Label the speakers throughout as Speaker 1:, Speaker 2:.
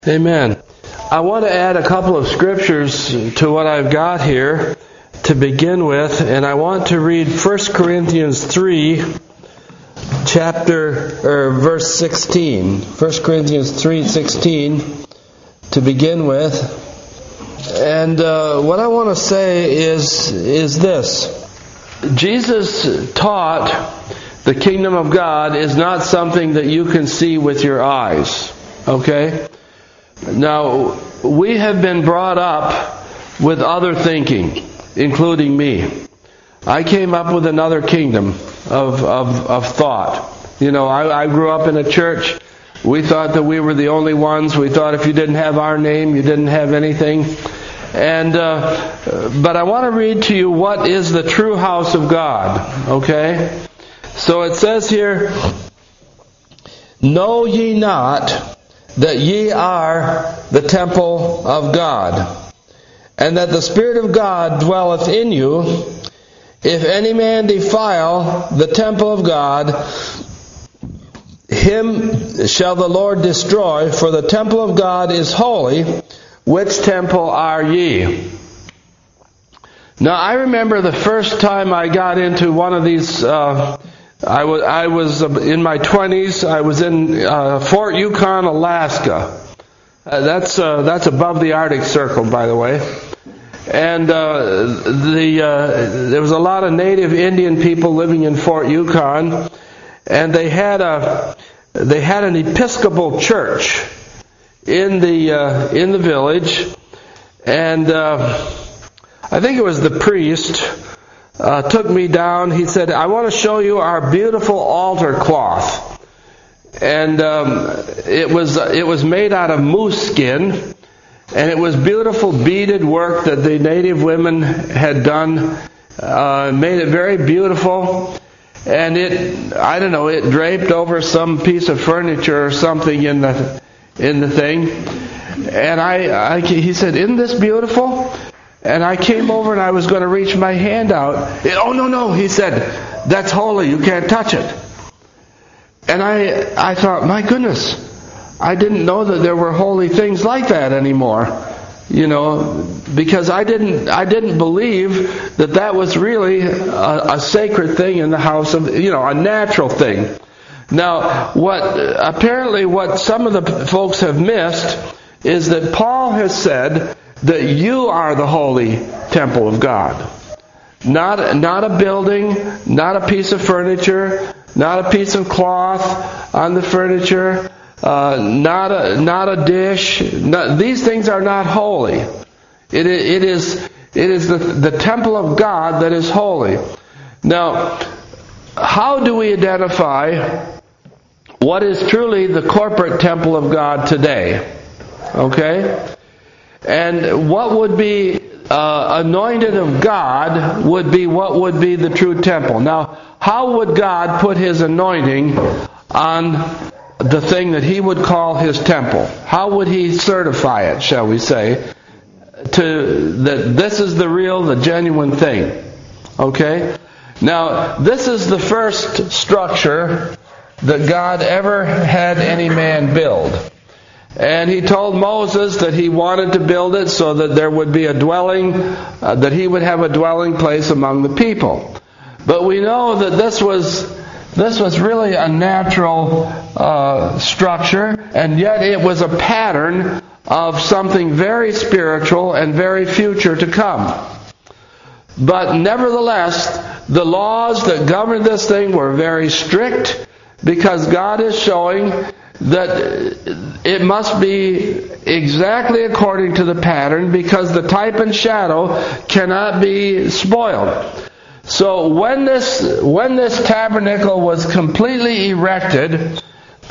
Speaker 1: Amen. I want to add a couple of scriptures to what I've got here to begin with, and I want to read 1 Corinthians 3, verse 16. 1 Corinthians 3:16 to begin with. And what I want to say is this. Jesus taught the kingdom of God is not something that you can see with your eyes. Okay? Now, we have been brought up with other thinking, including me. I came up with another kingdom of thought. You know, I grew up in a church. We thought that we were the only ones. We thought if you didn't have our name, you didn't have anything. And but I want to read to you what is the true house of God. Okay? So it says here, "Know ye not that ye are the temple of God, and that the Spirit of God dwelleth in you? If any man defile the temple of God, him shall the Lord destroy, for the temple of God is holy. Which temple are ye?" Now I remember the first time I got into one of these, I was in my 20s. I was in Fort Yukon, Alaska. That's above the Arctic Circle, by the way. And there was a lot of native Indian people living in Fort Yukon, and they had an Episcopal church in the village, and I think it was the priest took me down. He said, "I want to show you our beautiful altar cloth." And it was made out of moose skin, and it was beautiful beaded work that the native women had done. Made it very beautiful, and it draped over some piece of furniture or something in the thing. And he said, "Isn't this beautiful?" And I came over and I was going to reach my hand out. "Oh, no," he said, "that's holy. You can't touch it." And I thought, my goodness, I didn't know that there were holy things like that anymore. You know, because I didn't believe that was really a sacred thing in the house of, a natural thing. Now, what some of the folks have missed is that Paul has said that you are the holy temple of God. Not a building, not a piece of furniture, not a piece of cloth on the furniture, not a dish. These things are not holy. It is the temple of God that is holy. Now, how do we identify what is truly the corporate temple of God today? Okay? And what would be anointed of God would be what would be the true temple. Now, how would God put His anointing on the thing that He would call His temple? How would He certify it, shall we say, that this is the genuine thing? Okay? Now, this is the first structure that God ever had any man build. And He told Moses that He wanted to build it so that there would be a dwelling, that He would have a dwelling place among the people. But we know that this was really a natural structure, and yet it was a pattern of something very spiritual and very future to come. But nevertheless, the laws that govern this thing were very strict, because God is showing that it must be exactly according to the pattern, because the type and shadow cannot be spoiled. So when this tabernacle was completely erected,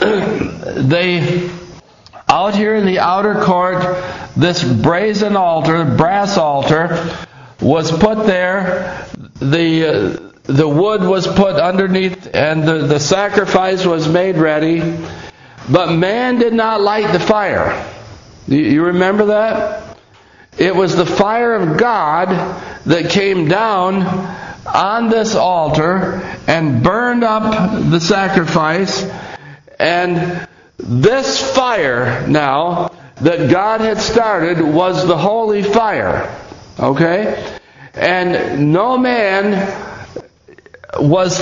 Speaker 1: out here in the outer court, this brazen altar, brass altar, was put there. The wood was put underneath, and the sacrifice was made ready. But man did not light the fire. You remember that? It was the fire of God that came down on this altar and burned up the sacrifice. And this fire now that God had started was the holy fire. Okay? And no man was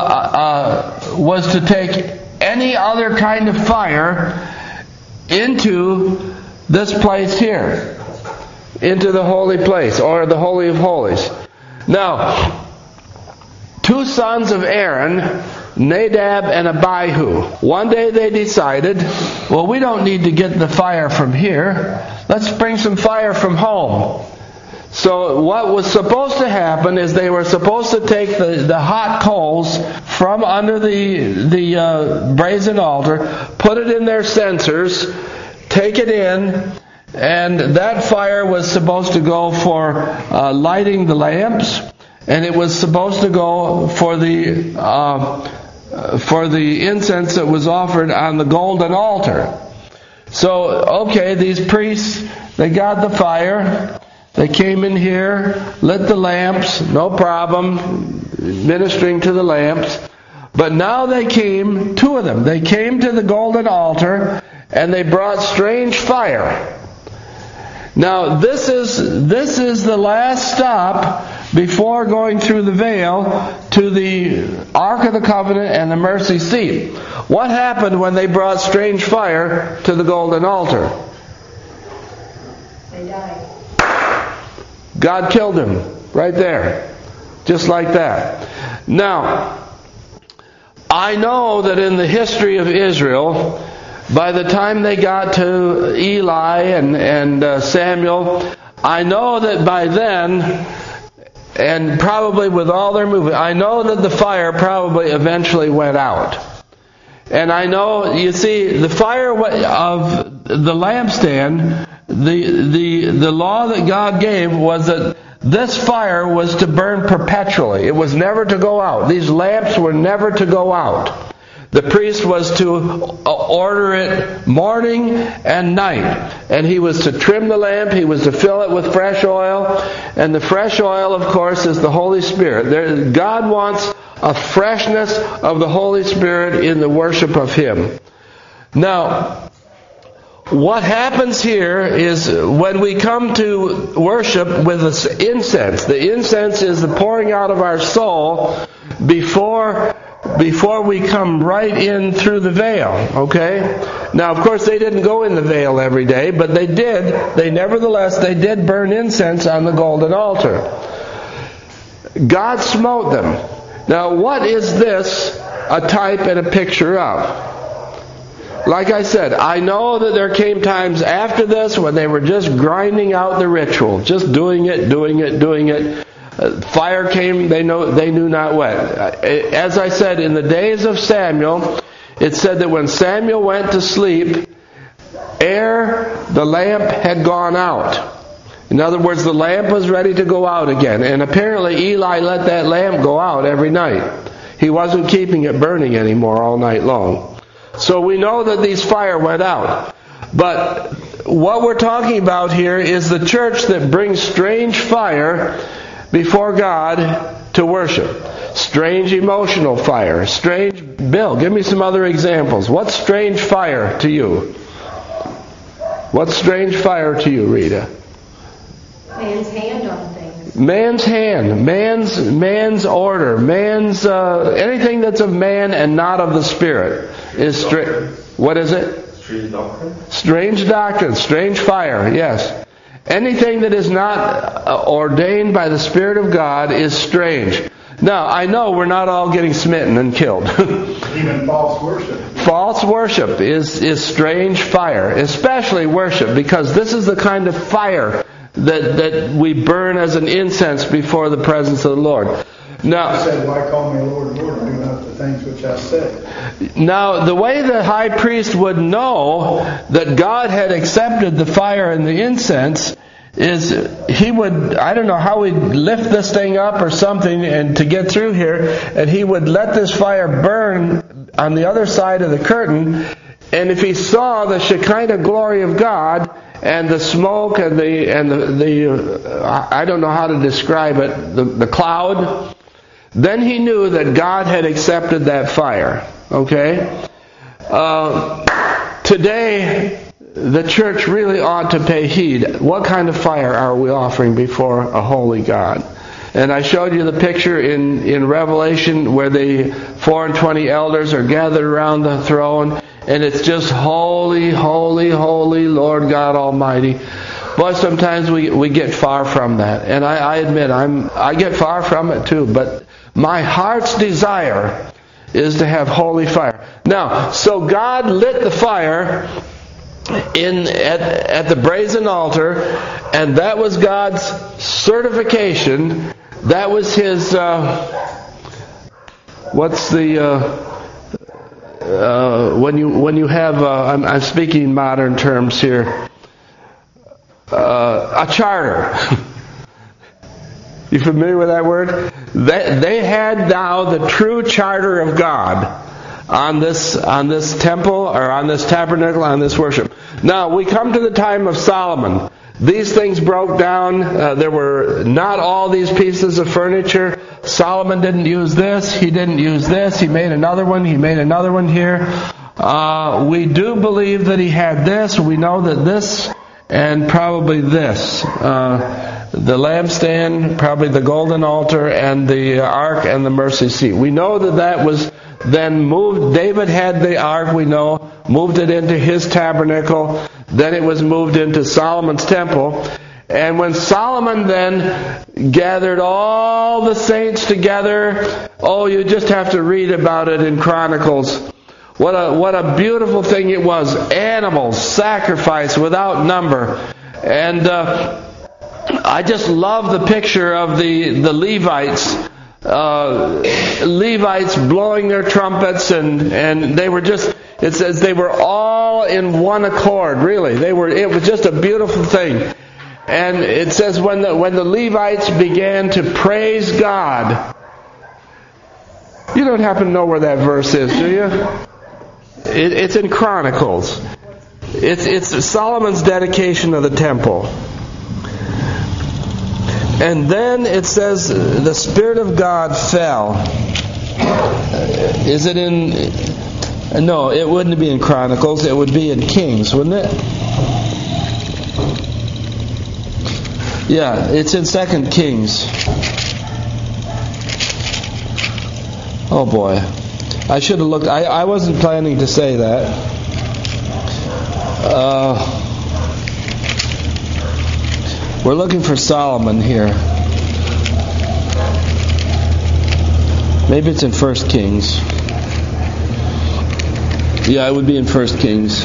Speaker 1: to take any other kind of fire into this place here, into the holy place, or the Holy of Holies. Now, two sons of Aaron, Nadab and Abihu, one day they decided, well, we don't need to get the fire from here. Let's bring some fire from home. So what was supposed to happen is they were supposed to take the hot coals from under the brazen altar, put it in their censers, take it in, and that fire was supposed to go for lighting the lamps, and it was supposed to go for the incense that was offered on the golden altar. So, okay, these priests, they got the fire. They came in here, lit the lamps, no problem, ministering to the lamps. But now they came, two of them, they came to the golden altar and they brought strange fire. Now this is the last stop before going through the veil to the Ark of the Covenant and the mercy seat. What happened when they brought strange fire to the golden altar?
Speaker 2: They died.
Speaker 1: God killed him right there. Just like that. Now, I know that in the history of Israel, by the time they got to Eli and Samuel, I know that by then, and probably with all their movement, I know that the fire probably eventually went out. And I know, you see, the fire of the lampstand, the law that God gave was that this fire was to burn perpetually. It was never to go out. These lamps were never to go out. The priest was to order it morning and night. And he was to trim the lamp, he was to fill it with fresh oil. And the fresh oil, of course, is the Holy Spirit. God wants a freshness of the Holy Spirit in the worship of Him. Now, what happens here is when we come to worship with this incense. The incense is the pouring out of our soul before we come right in through the veil, okay? Now, of course, they didn't go in the veil every day, but they did. Nevertheless, they did burn incense on the golden altar. God smote them. Now, what is this a type and a picture of? Like I said, I know that there came times after this when they were just grinding out the ritual, just doing it. Fire came, they knew not what. As I said, in the days of Samuel, it said that when Samuel went to sleep, ere the lamp had gone out. In other words, the lamp was ready to go out again. And apparently Eli let that lamp go out every night. He wasn't keeping it burning anymore all night long. So we know that these fire went out. But what we're talking about here is the church that brings strange fire before God to worship. Strange emotional fire. Bill, give me some other examples. What's strange fire to you? What's strange fire to you, Rita?
Speaker 2: Man's hand on things.
Speaker 1: Man's hand, man's order, man's anything that's of man and not of the Spirit is what is it?
Speaker 3: Strange doctrine.
Speaker 1: Strange doctrine, strange fire. Yes, anything that is not ordained by the Spirit of God is strange. Now, I know we're not all getting smitten and killed.
Speaker 4: Even false worship.
Speaker 1: False worship is strange fire, especially worship, because this is the kind of fire that we burn as an incense before the presence of the Lord. Now,
Speaker 4: I said, why call me Lord, Lord, and do not the things which I said?
Speaker 1: Now, the way the high priest would know that God had accepted the fire and the incense is he would, I don't know how he'd lift this thing up or something and to get through here, and he would let this fire burn on the other side of the curtain, and if he saw the Shekinah glory of God and the smoke and the I don't know how to describe it, the cloud, then he knew that God had accepted that fire. Okay? Today, the church really ought to pay heed. What kind of fire are we offering before a holy God? And I showed you the picture in Revelation where the 24 elders are gathered around the throne, and it's just holy, holy, holy Lord God Almighty. But sometimes we get far from that. And I admit, I get far from it too. But my heart's desire is to have holy fire. Now, so God lit the fire at the brazen altar, and that was God's certification. That was His, when you have, I'm speaking modern terms here, a charter. You familiar with that word? They had now the true charter of God on this temple, or on this tabernacle, on this worship. Now, we come to the time of Solomon. These things broke down. There were not all these pieces of furniture. Solomon didn't use this. He didn't use this. He made another one. He made another one here. We do believe that he had this. We know that this and probably this. The lampstand, probably the golden altar, and the ark and the mercy seat. We know that was then moved. David had the ark, we know, moved it into his tabernacle. Then it was moved into Solomon's temple. And when Solomon then gathered all the saints together, you just have to read about it in Chronicles. What a beautiful thing it was. Animals, sacrifice without number. And I just love the picture of the Levites. Levites blowing their trumpets, and they were just, it says they were all in one accord, really. It was just a beautiful thing. And it says when the Levites began to praise God. You don't happen to know where that verse is, do you? It's in Chronicles. It's Solomon's dedication of the temple. And then it says the Spirit of God fell. Is it in... No, it wouldn't be in Chronicles. It would be in Kings, wouldn't it? Yeah, it's in 2 Kings. Oh boy. I should have looked. I wasn't planning to say that. We're looking for Solomon here. Maybe it's in 1 Kings. Yeah, it would be in 1 Kings.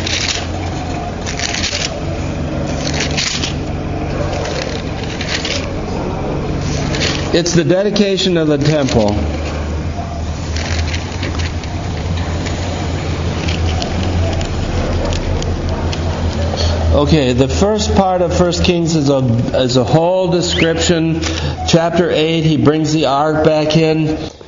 Speaker 1: It's the dedication of the temple. Okay, the first part of 1 Kings is a whole description. Chapter 8, he brings the ark back in.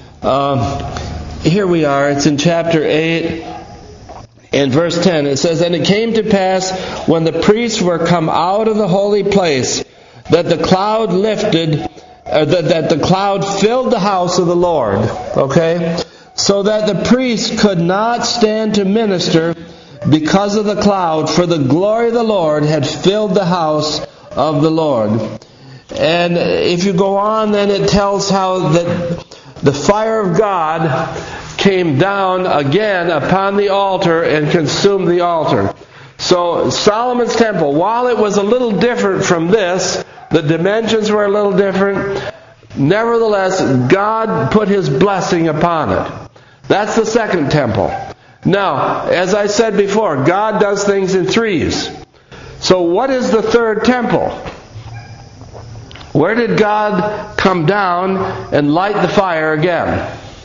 Speaker 1: Here we are. It's in chapter 8 and verse 10. It says, "And it came to pass when the priests were come out of the holy place that the cloud lifted, that the cloud filled the house of the Lord." Okay? So that the priests could not stand to minister because of the cloud, for the glory of the Lord had filled the house of the Lord. And if you go on, then it tells how that the fire of God came down again upon the altar and consumed the altar. So Solomon's temple, while it was a little different from this, the dimensions were a little different, nevertheless, God put His blessing upon it. That's the second temple. Now, as I said before, God does things in threes. So what is the third temple? Where did God come down and light the fire again?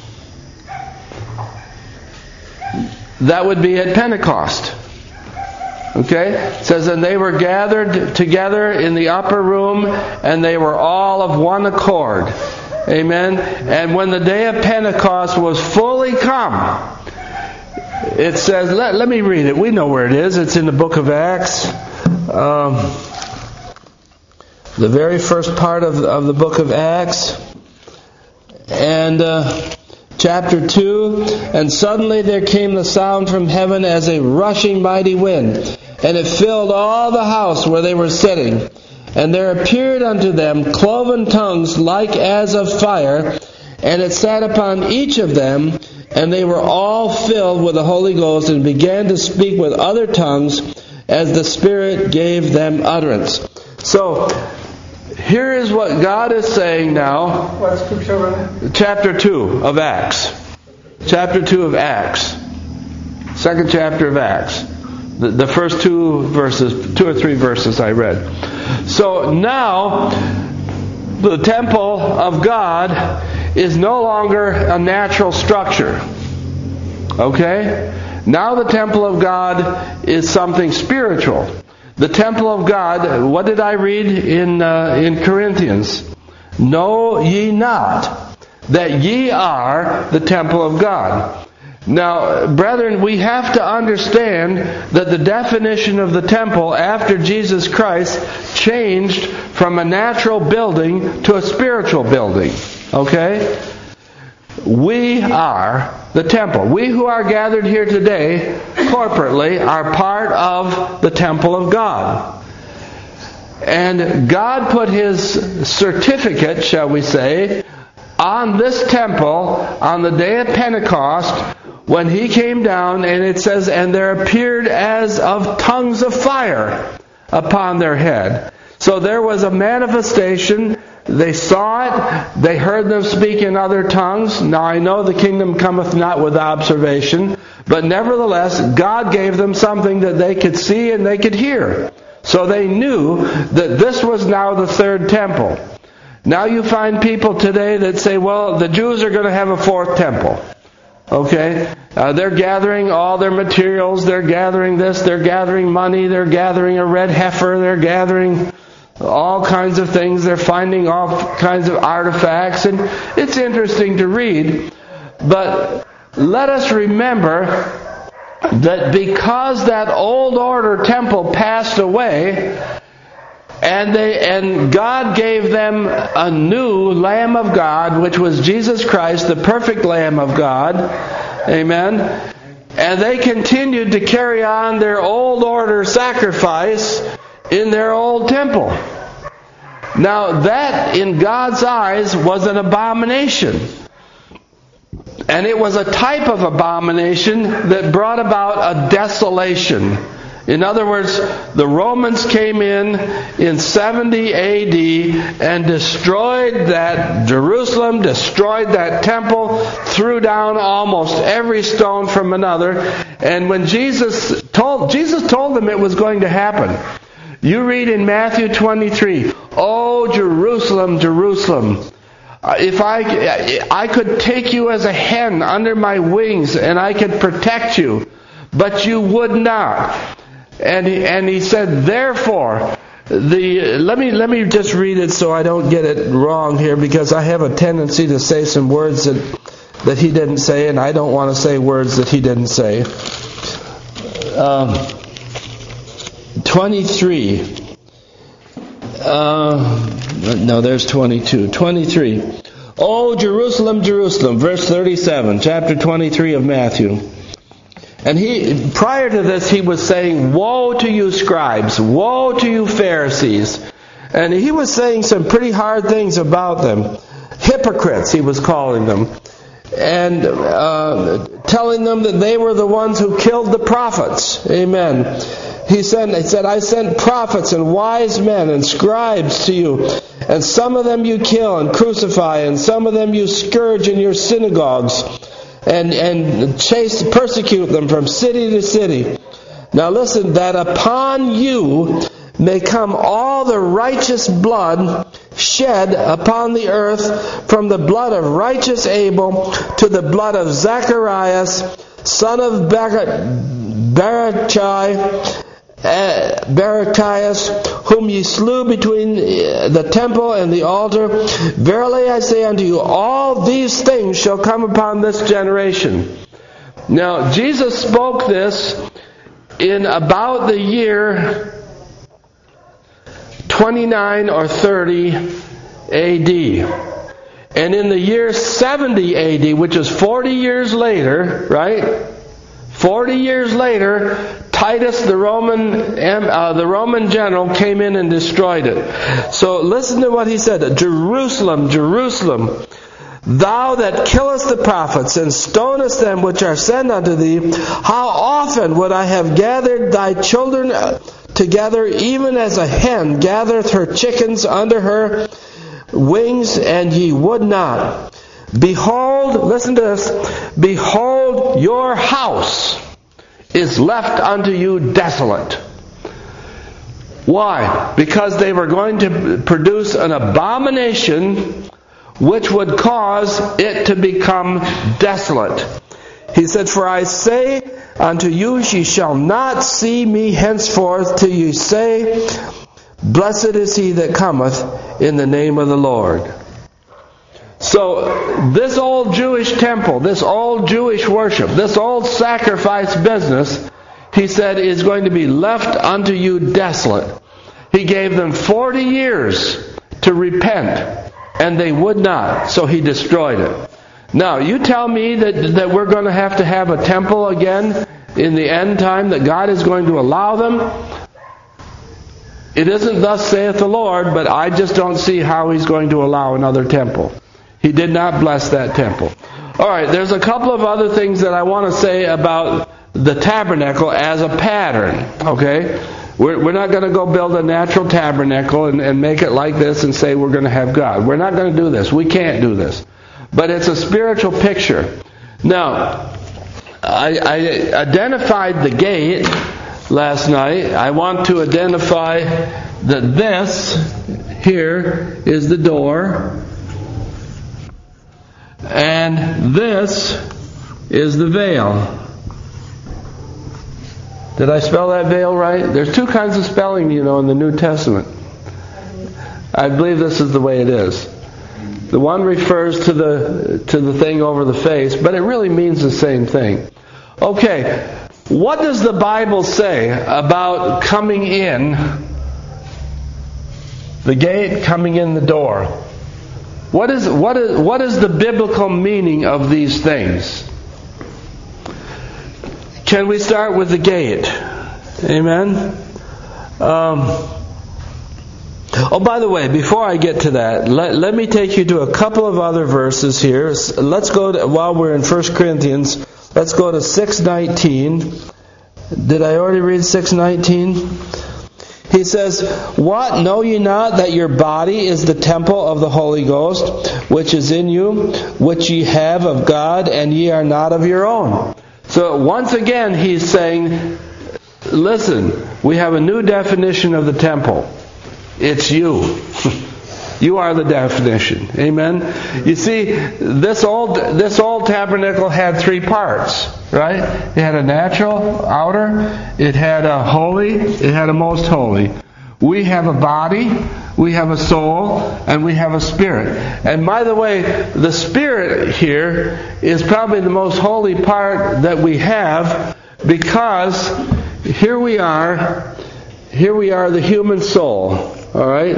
Speaker 1: That would be at Pentecost. Okay? It says, "And they were gathered together in the upper room, and they were all of one accord." Amen? And when the day of Pentecost was fully come, it says, let me read it. We know where it is. It's in the book of Acts. The very first part of the book of Acts. And chapter 2. "And suddenly there came the sound from heaven as a rushing mighty wind. and it filled all the house where they were sitting. And there appeared unto them cloven tongues like as of fire, and it sat upon each of them, and they were all filled with the Holy Ghost, and began to speak with other tongues as the Spirit gave them utterance. So, here is what God is saying now.
Speaker 4: What scripture?
Speaker 1: Chapter 2 of Acts. Chapter 2 of Acts. Second chapter of Acts. The first 2 or 3 verses I read. So now, the temple of God is no longer a natural structure. Okay? Now the temple of God is something spiritual. The temple of God, what did I read in Corinthians? Know ye not that ye are the temple of God. Now, brethren, we have to understand that the definition of the temple after Jesus Christ changed from a natural building to a spiritual building. Okay? We are the temple. We who are gathered here today, corporately, are part of the temple of God. And God put His certificate, shall we say, on this temple on the day of Pentecost when He came down, and it says, and there appeared as of tongues of fire upon their head. So there was a manifestation. They saw it. They heard them speak in other tongues. Now I know the kingdom cometh not with observation, but nevertheless God gave them something that they could see and they could hear. So they knew that this was now the third temple. Now you find people today that say, well, the Jews are going to have a fourth temple. Okay? They're gathering all their materials. They're gathering this. They're gathering money. They're gathering a red heifer. They're gathering all kinds of things. They're finding all kinds of artifacts. And it's interesting to read. But let us remember that because that old order temple passed away, and God gave them a new Lamb of God, which was Jesus Christ, the perfect Lamb of God. Amen. And they continued to carry on their old order sacrifice in their old temple. Now that, in God's eyes, was an abomination. And it was a type of abomination that brought about a desolation. In other words, the Romans came in 70 AD and destroyed that Jerusalem, destroyed that temple, threw down almost every stone from another. And when Jesus told them it was going to happen. You read in Matthew 23, "Oh, Jerusalem, Jerusalem, if I could take you as a hen under my wings and I could protect you, but you would not." And he said, therefore, let me just read it so I don't get it wrong here, because I have a tendency to say some words that he didn't say, and I don't want to say words that he didn't say. 23. No, there's 22. 23. "Oh, Jerusalem, Jerusalem," verse 37, chapter 23 of Matthew. And prior to this, he was saying, "Woe to you scribes, woe to you Pharisees." And he was saying some pretty hard things about them. Hypocrites, he was calling them. And telling them that they were the ones who killed the prophets. Amen. He said, "I sent prophets and wise men and scribes to you, and some of them you kill and crucify, and some of them you scourge in your synagogues, and persecute them from city to city. Now listen, that upon you may come all the righteous blood shed upon the earth, from the blood of righteous Abel to the blood of Zacharias, son of Barachias, whom ye slew between the temple and the altar. Verily I say unto you, all these things shall come upon this generation." Now, Jesus spoke this in about the year 29 or 30 AD. And in the year 70 AD, which is 40 years later, right? 40 years later, Titus, the Roman general, came in and destroyed it. So listen to what he said. Jerusalem, Jerusalem, thou that killest the prophets and stonest them which are sent unto thee, how often would I have gathered thy children together, even as a hen gathereth her chickens under her wings, and ye would not. Behold, listen to this, behold, your house is left unto you desolate. Why? Because they were going to produce an abomination which would cause it to become desolate. He said, for I say unto you, ye shall not see me henceforth till ye say, blessed is he that cometh in the name of the Lord. So this old Jewish temple, this old Jewish worship, this old sacrifice business, he said, is going to be left unto you desolate. He gave them 40 years to repent, and they would not, so he destroyed it. Now, you tell me that we're going to have a temple again in the end time, that God is going to allow them. It isn't thus saith the Lord, but I just don't see how He's going to allow another temple. He did not bless that temple. Alright, there's a couple of other things that I want to say about the tabernacle as a pattern. Okay? We're not going to go build a natural tabernacle and make it like this and say we're going to have God. We're not going to do this. We can't do this. But it's a spiritual picture. Now, I identified the gate last night. I want to identify that this here is the door, and this is the veil. Did I spell that veil right? There's two kinds of spelling, in the New Testament. I believe this is the way it is. The one refers to the thing over the face, but it really means the same thing. Okay, what does the Bible say about coming in the gate, coming in the door? What is the biblical meaning of these things? Can we start with the gate? Amen? By the way, before I get to that, let me take you to a couple of other verses here. Let's go while we're in 1 Corinthians, let's go to 6:19. Did I already read 6:19? He says, what, know ye not that your body is the temple of the Holy Ghost, which is in you, which ye have of God, and ye are not of your own? So once again he's saying, listen, we have a new definition of the temple. It's you. You are the definition. Amen? You see, this old tabernacle had three parts, right? It had a natural outer, it had a holy, it had a most holy. We have a body, we have a soul, and we have a spirit. And by the way, the spirit here is probably the most holy part that we have, because here we are the human soul. Alright?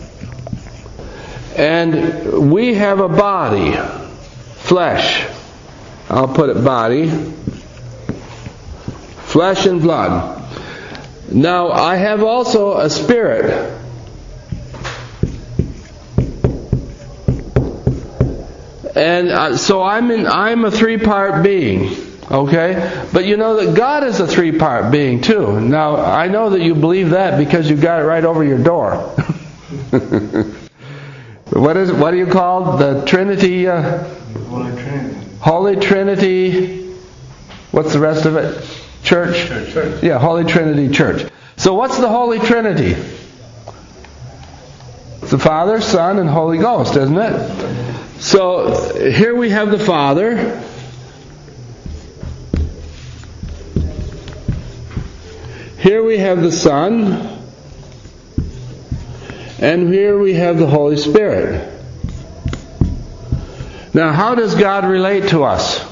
Speaker 1: And we have a body, flesh. I'll put it body. Flesh and blood. Now, I have also a spirit. And so I'm a three-part being. Okay? But you know that God is a three-part being too. Now, I know that you believe that because you got it right over your door. What do you call the Trinity?
Speaker 4: Holy Trinity.
Speaker 1: Holy Trinity. What's the rest of it? Church?
Speaker 4: Church.
Speaker 1: Yeah, Holy Trinity Church. So what's the Holy Trinity? It's the Father, Son, and Holy Ghost, isn't it? So here we have the Father. Here we have the Son, and here we have the Holy Spirit. Now, how does God relate to us?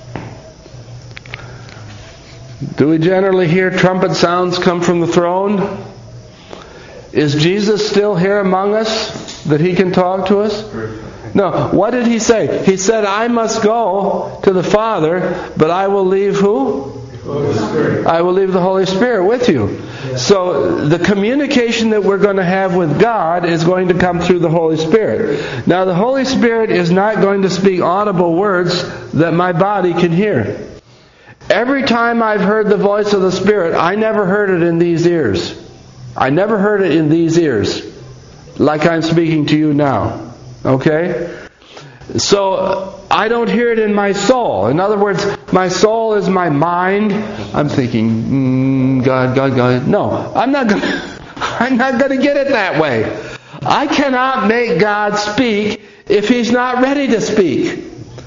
Speaker 1: Do we generally hear trumpet sounds come from the throne? Is Jesus still here among us that He can talk to us? No. What did He say? He said, I must go to the Father, but I will leave who?
Speaker 4: Holy Spirit.
Speaker 1: I will leave the Holy Spirit with you. So the communication that we're going to have with God is going to come through the Holy Spirit. Now the Holy Spirit is not going to speak audible words that my body can hear. Every time I've heard the voice of the Spirit, I never heard it in these ears. I never heard it in these ears, like I'm speaking to you now. Okay? So I don't hear it in my soul. In other words, my soul is my mind. I'm thinking, God. No, I'm not going to get it that way. I cannot make God speak if He's not ready to speak.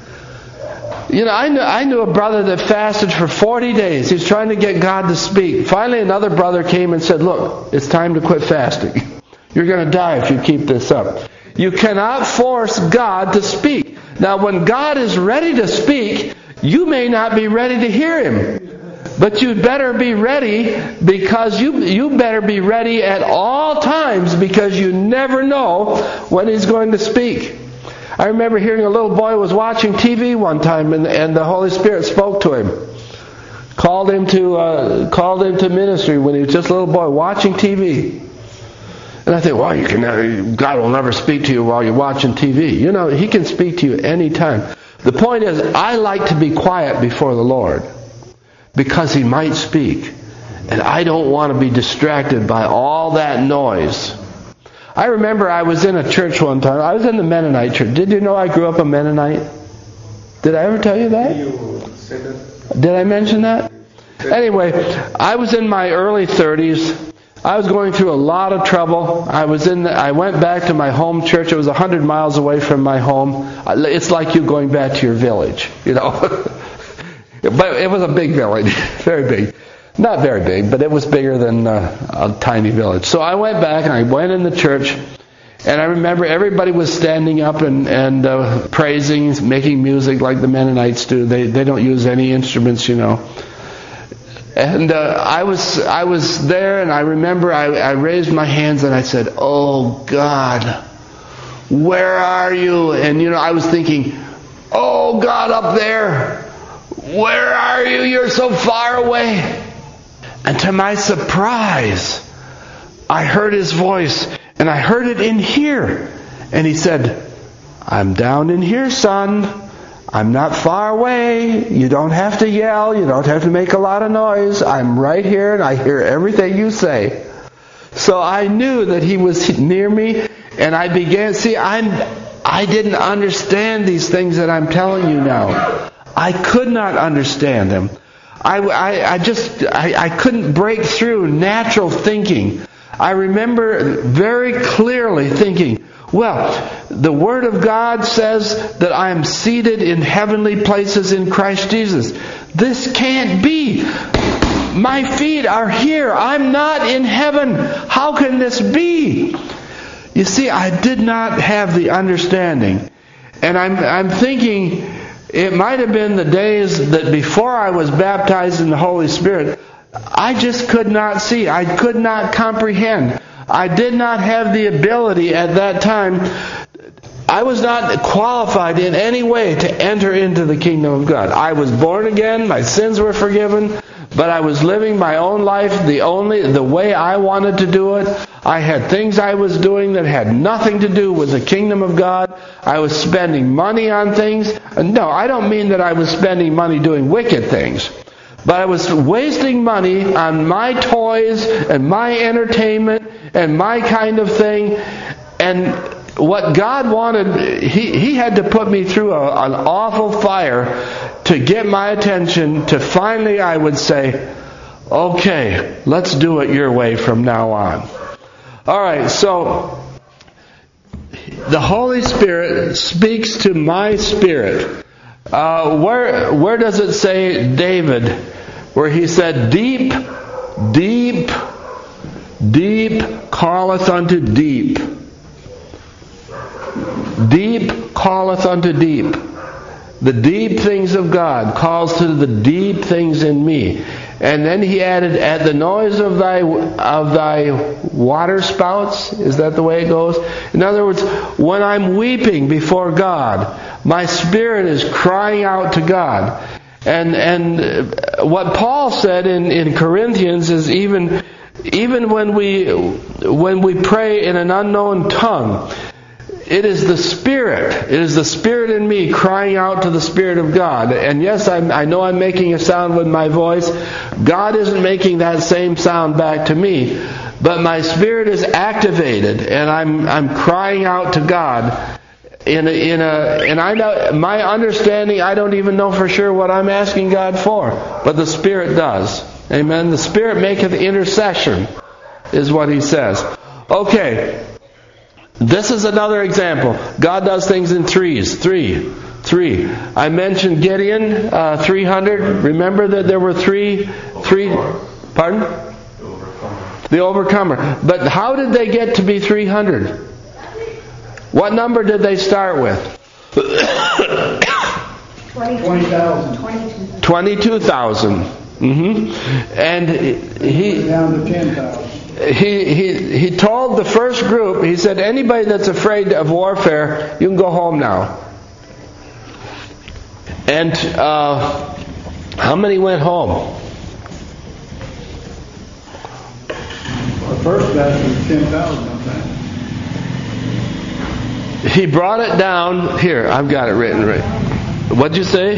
Speaker 1: I knew a brother that fasted for 40 days. He was trying to get God to speak. Finally, another brother came and said, look, it's time to quit fasting. You're going to die if you keep this up. You cannot force God to speak. Now, when God is ready to speak, you may not be ready to hear Him. But you better be ready, because you better be ready at all times, because you never know when He's going to speak. I remember hearing a little boy was watching TV one time, and the Holy Spirit spoke to him. Called him to ministry when he was just a little boy watching TV. And I think, well, God will never speak to you while you're watching TV. He can speak to you any time. The point is, I like to be quiet before the Lord, because He might speak. And I don't want to be distracted by all that noise. I remember I was in a church one time. I was in the Mennonite church. Did you know I grew up a Mennonite? Did I ever tell you that? Did I mention that? Anyway, I was in my early 30s. I was going through a lot of trouble. I went back to my home church. It was 100 miles away from my home. It's like you going back to your village, But it was a big village, very big. Not very big, but it was bigger than a tiny village. So I went back and I went in the church, and I remember everybody was standing up and praising, making music like the Mennonites do. They don't use any instruments, And I was there, and I remember I raised my hands and I said, "Oh God, where are you?" And I was thinking, "Oh God, up there, where are you? You're so far away." And to my surprise, I heard His voice, and I heard it in here. And He said, "I'm down in here, son. I'm not far away. You don't have to yell. You don't have to make a lot of noise. I'm right here, and I hear everything you say." So I knew that He was near me, and I began, I didn't understand these things that I'm telling you now. I could not understand them. I couldn't break through natural thinking. I remember very clearly thinking, well, the Word of God says that I am seated in heavenly places in Christ Jesus. This can't be. My feet are here. I'm not in heaven. How can this be? You see, I did not have the understanding. And I'm thinking, it might have been the days that before I was baptized in the Holy Spirit, I just could not see. I could not comprehend. I did not have the ability at that time. I was not qualified in any way to enter into the kingdom of God. I was born again. My sins were forgiven. But I was living my own life the way I wanted to do it. I had things I was doing that had nothing to do with the kingdom of God. I was spending money on things. No, I don't mean that I was spending money doing wicked things. But I was wasting money on my toys and my entertainment and my kind of thing. And what God wanted, He had to put me through an awful fire to get my attention, to finally I would say, okay, let's do it your way from now on. Alright, so the Holy Spirit speaks to my spirit. Where does it say David, where he said, deep, deep, deep calleth unto deep. Deep calleth unto deep. The deep things of God calls to the deep things in me. And then he added, at the noise of thy water spouts. Is that the way it goes? In other words, when I'm weeping before God, my spirit is crying out to God. And what Paul said in Corinthians is even when we pray in an unknown tongue, it is the Spirit. It is the Spirit in me crying out to the Spirit of God. And yes, I know I'm making a sound with my voice. God isn't making that same sound back to me. But my spirit is activated, and I'm crying out to God. And I know my understanding, I don't even know for sure what I'm asking God for, but the Spirit does. Amen. The Spirit maketh intercession, is what he says. Okay. This is another example. God does things in threes. Three. I mentioned Gideon, 300. Remember that there were three. Pardon? The overcomer. But how did they get to be 300? What number did they start with?
Speaker 4: 20,000.
Speaker 1: 22,000. And he
Speaker 4: Down to 10,000.
Speaker 1: He told the first group, he said, anybody that's afraid of warfare, you can go home now. And how many went home?
Speaker 4: The first batch was 10,000, I think.
Speaker 1: He brought it down. Here, I've got it written right. What'd you say?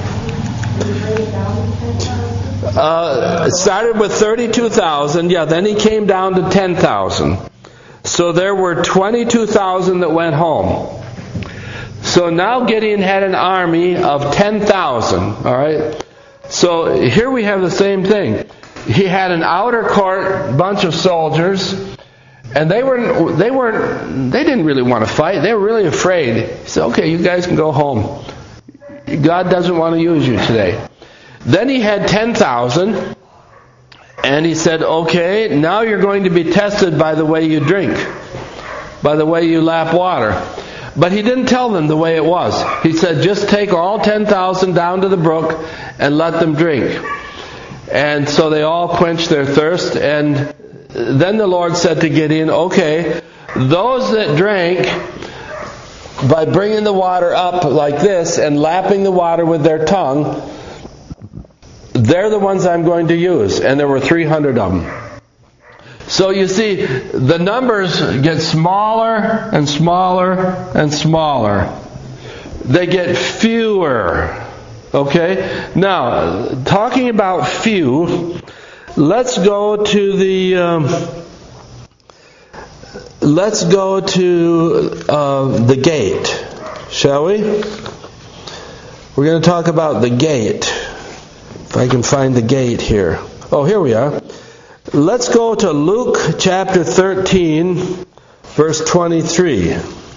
Speaker 1: It started with 32,000. Yeah, then he came down to 10,000. So there were 22,000 that went home. So now Gideon had an army of 10,000. All right. So here we have the same thing. He had an outer court bunch of soldiers, and they didn't really want to fight. They were really afraid. He said, "Okay, you guys can go home. God doesn't want to use you today." Then he had 10,000, and he said, "Okay, now you're going to be tested by the way you drink, by the way you lap water." But he didn't tell them the way it was. He said, "Just take all 10,000 down to the brook and let them drink." And so they all quenched their thirst, and then the Lord said to Gideon, "Okay, those that drank by bringing the water up like this and lapping the water with their tongue, they're the ones I'm going to use." And there were 300 of them. So you see, the numbers get smaller and smaller and smaller. They get fewer. Okay? Now, talking about few, let's go to the gate, shall we? We're going to talk about the gate. If I can find the gate here. Oh, here we are. Let's go to Luke chapter 13, verse 23.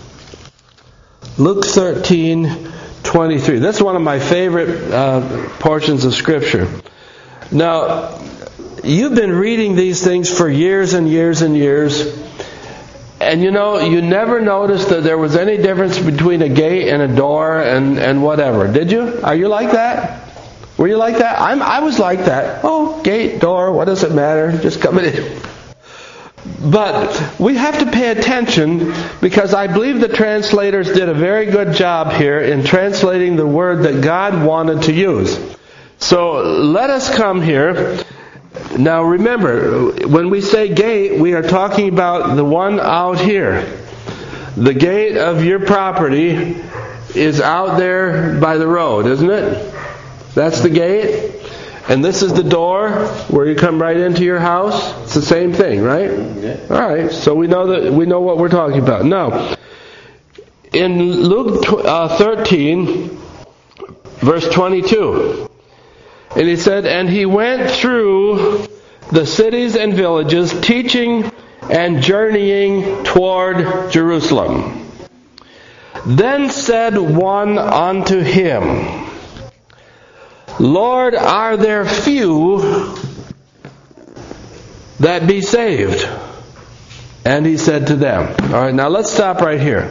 Speaker 1: Luke 13:23. That's one of my favorite portions of Scripture. Now, you've been reading these things for years and years and years, and you never noticed that there was any difference between a gate and a door and whatever. Did you? Are you like that? Were you like that? I was like that. Oh, gate, door, what does it matter? Just coming in. But we have to pay attention, because I believe the translators did a very good job here in translating the word that God wanted to use. So let us come here. Now remember, when we say gate, we are talking about the one out here. The gate of your property is out there by the road, isn't it? That's the gate. And this is the door where you come right into your house. It's the same thing, right? Yeah. All right. So we know what we're talking about. Now, in Luke 13, verse 22, and he said, "And he went through the cities and villages, teaching and journeying toward Jerusalem. Then said one unto him, Lord, are there few that be saved? And he said to them." All right, now let's stop right here.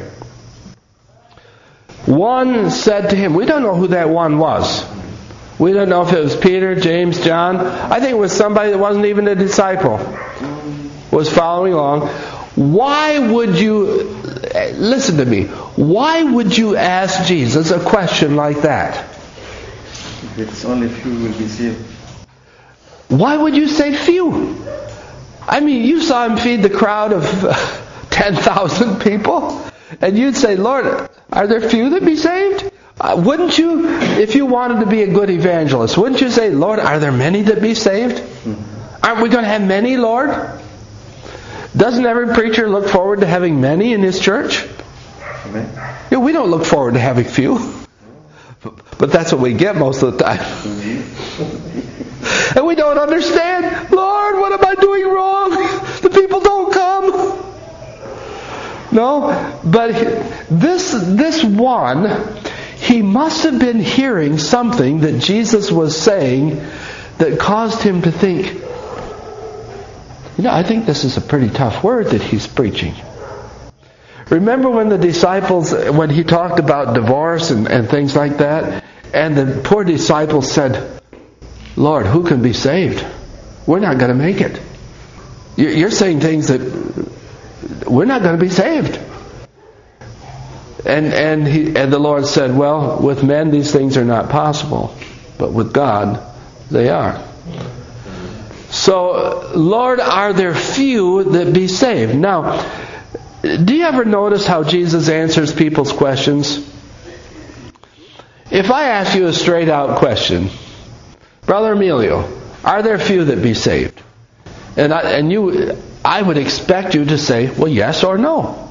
Speaker 1: One said to him, we don't know who that one was. We don't know if it was Peter, James, John. I think it was somebody that wasn't even a disciple, was following along. Why would you, listen to me, why would you ask Jesus a question like that?
Speaker 3: It's only few will be saved.
Speaker 1: Why would you say few? I mean, you saw him feed the crowd of 10,000 people, and you'd say, Lord, are there few that be saved? Wouldn't you, if you wanted to be a good evangelist, wouldn't you say, Lord, are there many that be saved? Aren't we going to have many, Lord? Doesn't every preacher look forward to having many in his church?
Speaker 3: Amen.
Speaker 1: Yeah, we don't look forward to having few. But that's what we get most of the time. And we don't understand. Lord, what am I doing wrong? The people don't come. No, but this one, he must have been hearing something that Jesus was saying that caused him to think, I think this is a pretty tough word that he's preaching. Remember when the disciples, when he talked about divorce and things like that, and the poor disciples said, Lord, who can be saved? We're not going to make it. You're saying things that we're not going to be saved. And the Lord said, well, with men these things are not possible, but with God they are. So, Lord, are there few that be saved? Now, do you ever notice how Jesus answers people's questions? If I ask you a straight out question, Brother Emilio, are there few that be saved? And I would expect you to say, well, yes or no.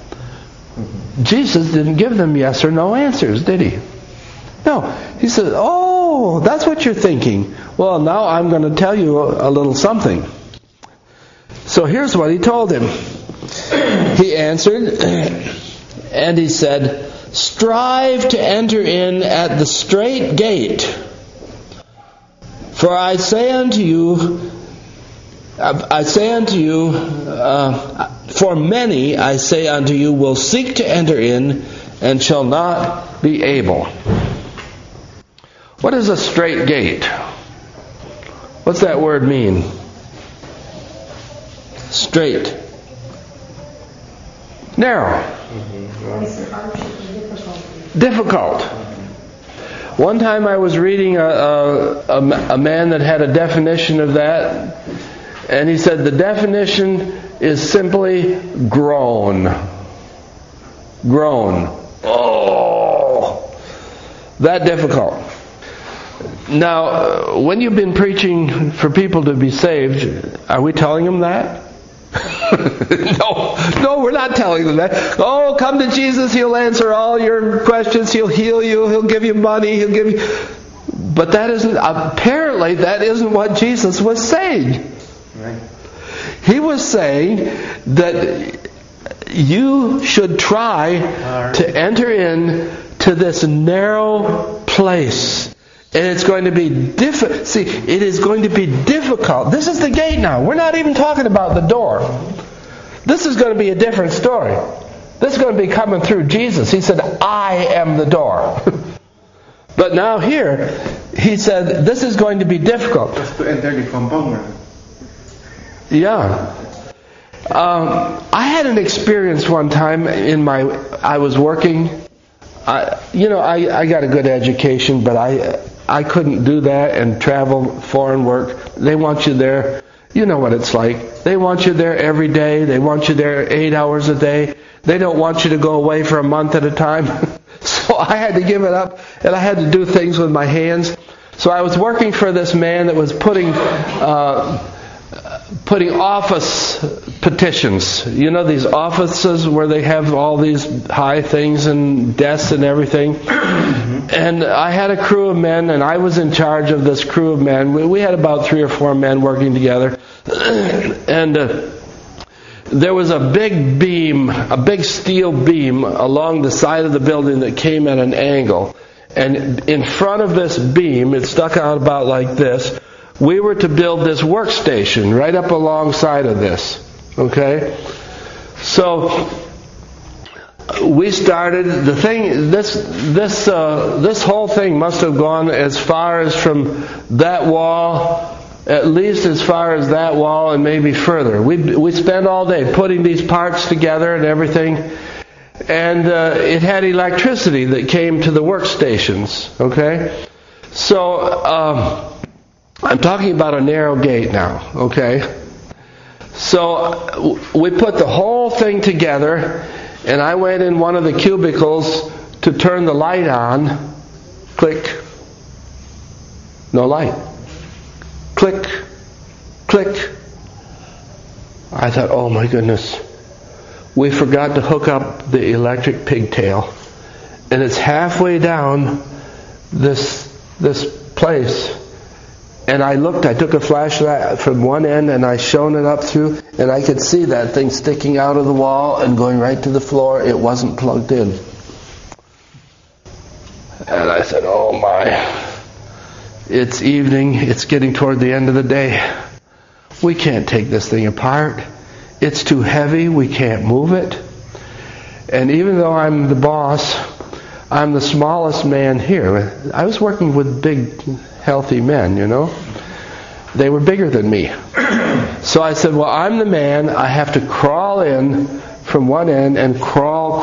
Speaker 1: Jesus didn't give them yes or no answers, did he? No. He said, oh, that's what you're thinking. Well, now I'm going to tell you a little something. So here's what he told him. He answered, and he said, strive to enter in at the strait gate. For I say unto you, for many, I say unto you, will seek to enter in and shall not be able. What is a strait gate? What's that word mean? Straight. Narrow. Difficult. One time I was reading a man that had a definition of that, and he said the definition is simply groan. Groan. Oh, that difficult. Now, when you've been preaching for people to be saved, are we telling them that? No, we're not telling them that. Oh, come to Jesus, He'll answer all your questions, He'll heal you, He'll give you money, He'll give you... But apparently that isn't what Jesus was saying. Right. He was saying that you should try to enter in to this narrow place. And it's going to be difficult. See, it is going to be difficult. This is the gate now. We're not even talking about the door. This is going to be a different story. This is going to be coming through Jesus. He said, I am the door. But now here, he said, this is going to be difficult.
Speaker 3: Just to enter the compound.
Speaker 1: Yeah. I had an experience one time I was working. I got a good education, but I couldn't do that and travel foreign work. They want you there. You know what it's like. They want you there every day. They want you there 8 hours a day. They don't want you to go away for a month at a time. So I had to give it up, and I had to do things with my hands. So I was working for this man that was putting office petitions. You know these offices where they have all these high things and desks and everything? And I had a crew of men, and I was in charge of this crew of men. We had about 3 or 4 men working together. And there was a big beam, a big steel beam along the side of the building that came at an angle. And in front of this beam, it stuck out about like this. We were to build this workstation right up alongside of this. Okay? So we started the thing. This whole thing must have gone as far as from that wall, at least as far as that wall, and maybe further. We spent all day putting these parts together and everything, and it had electricity that came to the workstations. Okay. So, I'm talking about a narrow gate now, okay? So, we put the whole thing together, and I went in one of the cubicles to turn the light on. Click. No light. Click. Click. I thought, oh my goodness. We forgot to hook up the electric pigtail. And it's halfway down this place. And I took a flashlight from one end and I shone it up through, and I could see that thing sticking out of the wall and going right to the floor. It wasn't plugged in. And I said, oh my. It's evening. It's getting toward the end of the day. We can't take this thing apart. It's too heavy. We can't move it. And even though I'm the boss, I'm the smallest man here. I was working with big, healthy men, you know. They were bigger than me. So I said, well, I'm the man. I have to crawl in from one end and crawl.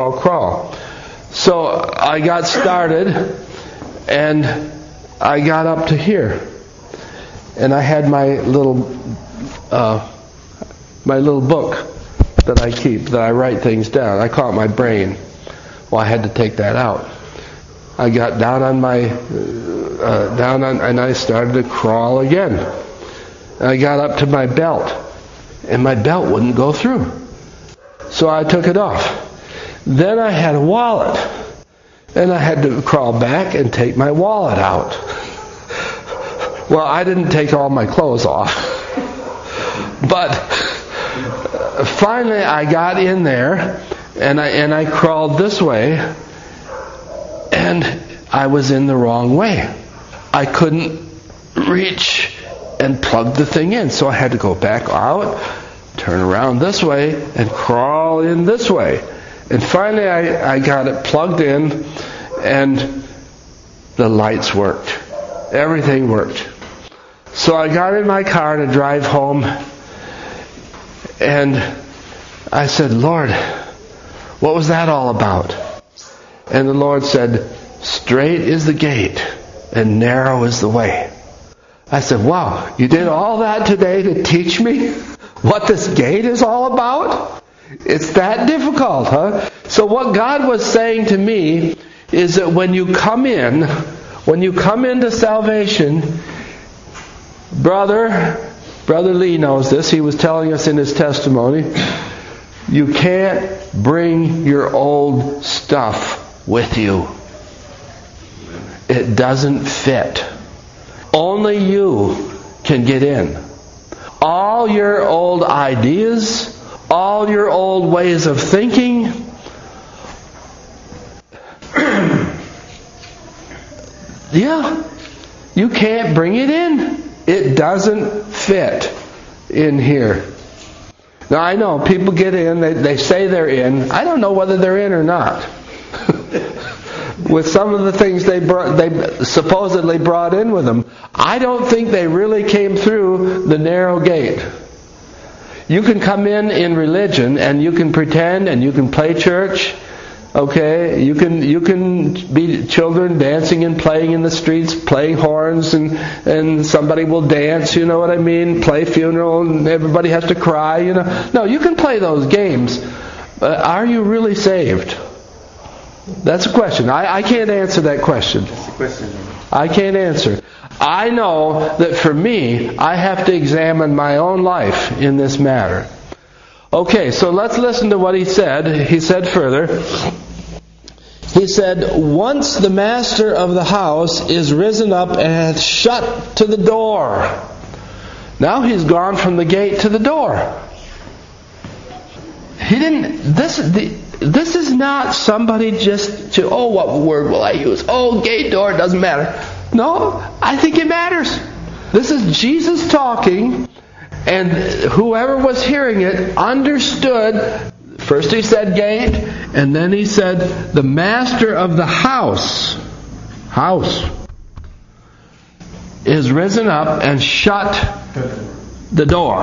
Speaker 1: So I got started, and I got up to here. And I had my little book that I keep, that I write things down. I call it my brain. Well, I had to take that out. I got down on and I started to crawl again. I got up to my belt, and my belt wouldn't go through. So I took it off. Then I had a wallet, and I had to crawl back and take my wallet out. Well, I didn't take all my clothes off. But finally I got in there, and I crawled this way, and I was in the wrong way. I couldn't reach and plug the thing in, so I had to go back out, turn around this way, and crawl in this way. And finally I got it plugged in, and the lights worked. Everything worked. So I got in my car to drive home, and I said, Lord, what was that all about? And the Lord said, straight is the gate, and narrow is the way. I said, wow, you did all that today to teach me what this gate is all about? It's that difficult, huh? So what God was saying to me is that when you come into salvation, Brother Lee knows this. He was telling us in his testimony, you can't bring your old stuff with you. It doesn't fit. Only you can get in. All your old ideas, all your old ways of thinking, yeah, you can't bring it in. It doesn't fit in here. Now I know people get in, they say they're in. I don't know whether they're in or not. With some of the things they supposedly brought in with them, I don't think they really came through the narrow gate. You can come in religion, and you can pretend, and you can play church. Okay, you can be children dancing and playing in the streets, playing horns, and somebody will dance, you know what I mean? Play funeral, and everybody has to cry, you know. No, you can play those games. Are you really saved? That's a question. I can't answer that question.
Speaker 3: That's the question.
Speaker 1: I can't answer. I know that for me, I have to examine my own life in this matter. Okay, so let's listen to what he said. He said further, he said, once the master of the house is risen up and hath shut to the door. Now he's gone from the gate to the door. He didn't, this is not somebody just to, oh, what word will I use? Oh, gate door, doesn't matter. No, I think it matters. This is Jesus talking, and whoever was hearing it understood. First he said gate, and then he said the master of the house is risen up and shut the door.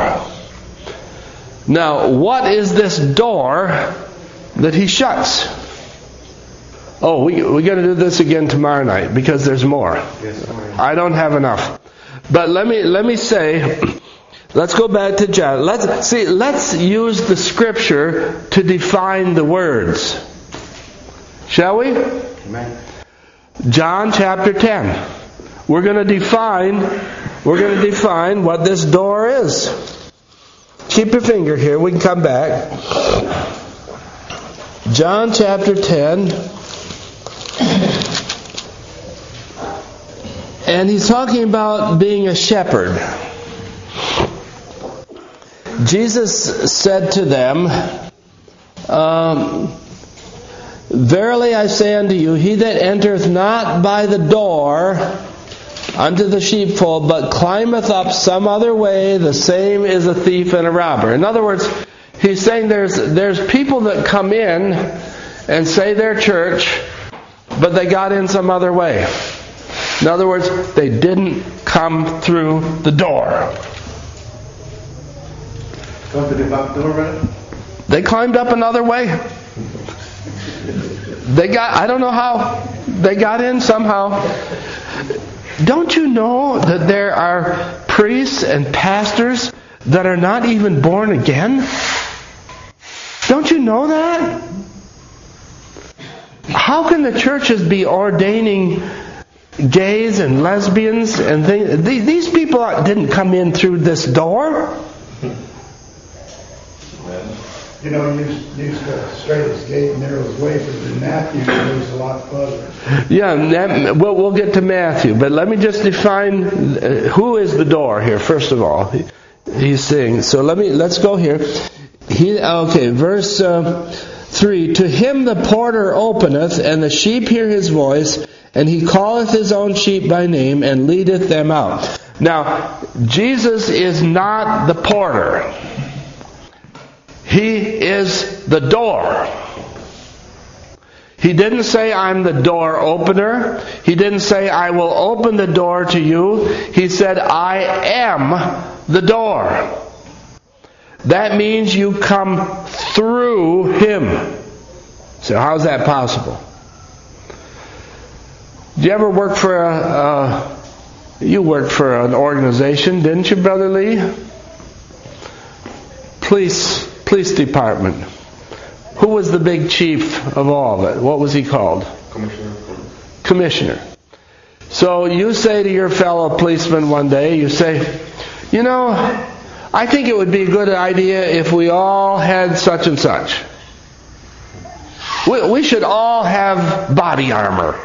Speaker 1: Now, what is this door that he shuts? Oh, we're going to do this again tomorrow night because there's more.
Speaker 3: Yes, Lord.
Speaker 1: I don't have enough. But let me say, let's go back to John. Let's use the Scripture to define the words. Shall we?
Speaker 3: Amen.
Speaker 1: John chapter 10. We're going to define what this door is. Keep your finger here. We can come back. John chapter 10. And he's talking about being a shepherd. Jesus said to them, Verily I say unto you, he that entereth not by the door unto the sheepfold, but climbeth up some other way, the same is a thief and a robber. In other words, he's saying there's people that come in and say they're church, but they got in some other way. In other words, they didn't come through the door.
Speaker 3: Go to the back door, brother.
Speaker 1: They climbed up another way. I don't know how, they got in somehow. Don't you know that there are priests and pastors that are not even born again? Don't you know that? How can the churches be ordaining gays and lesbians and things? These people didn't come in through this door.
Speaker 4: You know, you used the straightest gate and narrowest way, but in Matthew it goes a lot further.
Speaker 1: Yeah, we'll get to Matthew, but let me just define who is the door here. First of all, he's saying. So let's go here. Verse 3. To him the porter openeth, and the sheep hear his voice, and he calleth his own sheep by name, and leadeth them out. Now, Jesus is not the porter. He is the door. He didn't say, I'm the door opener. He didn't say, I will open the door to you. He said, I am the door. That means you come through Him. So how's that possible? Did you ever work for you worked for an organization, didn't you, Brother Lee? Police department. Who was the big chief of all of it? What was he called? Commissioner. So you say to your fellow policeman one day, you say, you know, I think it would be a good idea if we all had such and such. We should all have body armor.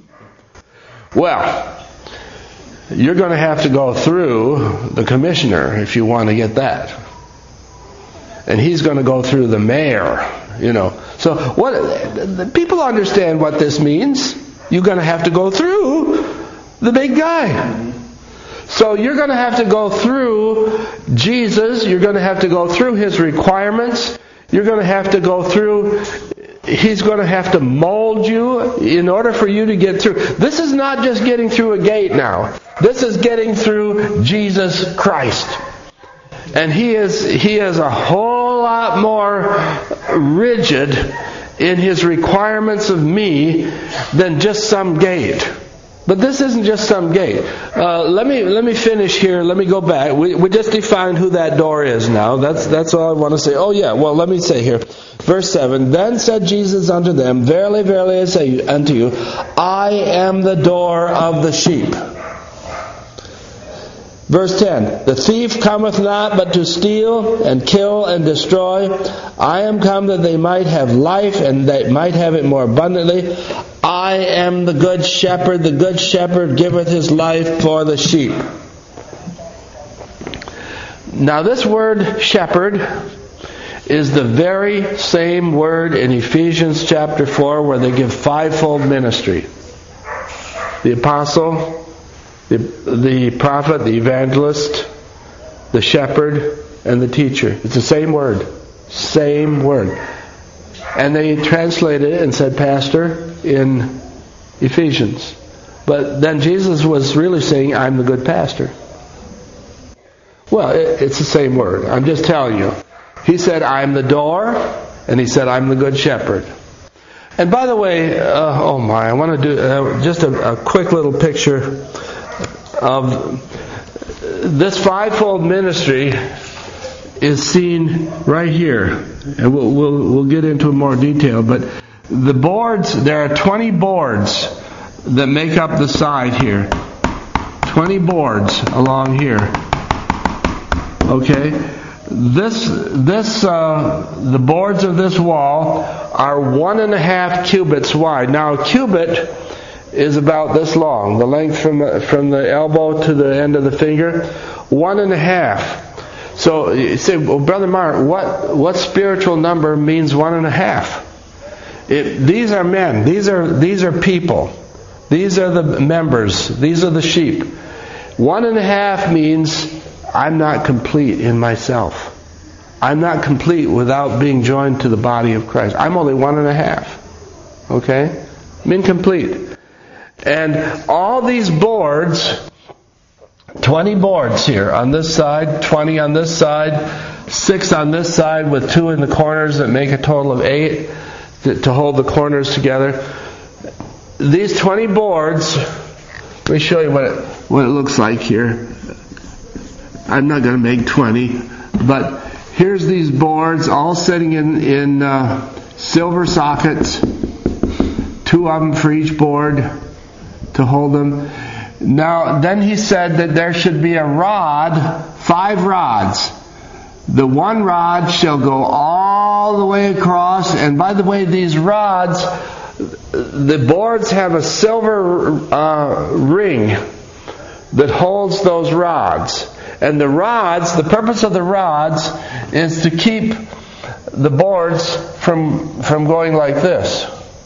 Speaker 1: Well, you're going to have to go through the commissioner if you want to get that. And he's going to go through the mayor, you know. So what people understand what this means. You're going to have to go through the big guy. So you're going to have to go through Jesus. You're going to have to go through His requirements. You're going to have to go through, He's going to have to mold you in order for you to get through. This is not just getting through a gate now. This is getting through Jesus Christ. And He is a whole lot more rigid in His requirements of me than just some gate. But this isn't just some gate. Let me finish here. Let me go back. We just defined who that door is now. That's all I want to say. Oh yeah, well let me say here. Verse 7, Then said Jesus unto them, Verily, verily, I say unto you, I am the door of the sheep. Verse 10, The thief cometh not but to steal and kill and destroy. I am come that they might have life and they might have it more abundantly. I am the good shepherd. The good shepherd giveth his life for the sheep. Now this word shepherd is the very same word in Ephesians chapter 4 where they give fivefold ministry. The apostle, the prophet, the evangelist, the shepherd, and the teacher. It's the same word. Same word. And they translated it and said pastor in Ephesians. But then Jesus was really saying, I'm the good pastor. Well, it's the same word. I'm just telling you. He said, I'm the door, and He said, I'm the good shepherd. And by the way, I want to do just a quick little picture of this fivefold ministry is seen right here, and we'll get into more detail. But the boards, there are 20 boards that make up the side here. 20 boards along here. Okay, the boards of this wall are 1.5 cubits wide. Now, a cubit is about this long, the length from the elbow to the end of the finger, 1.5. So you say, well, Brother Mark, what spiritual number means 1.5? These are men. These are people. These are the members. These are the sheep. 1.5 means I'm not complete in myself. I'm not complete without being joined to the body of Christ. I'm only 1.5. Okay? I'm incomplete. And all these boards, 20 boards here on this side, 20 on this side, 6 on this side with 2 in the corners that make a total of 8 to hold the corners together. These 20 boards, let me show you what it looks like here. I'm not going to make 20, but here's these boards all sitting in silver sockets, 2 of them for each board to hold them. Now, then he said that there should be a rod, 5 rods. The one rod shall go all the way across, and by the way, these rods, the boards have a silver ring that holds those rods. And the rods, the purpose of the rods is to keep the boards from going like this.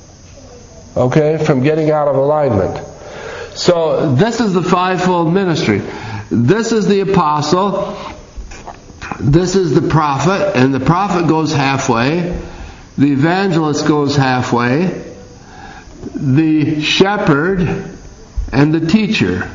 Speaker 1: Okay? From getting out of alignment. So this is the fivefold ministry. This is the apostle. This is the prophet. And the prophet goes halfway. The evangelist goes halfway. The shepherd and the teacher.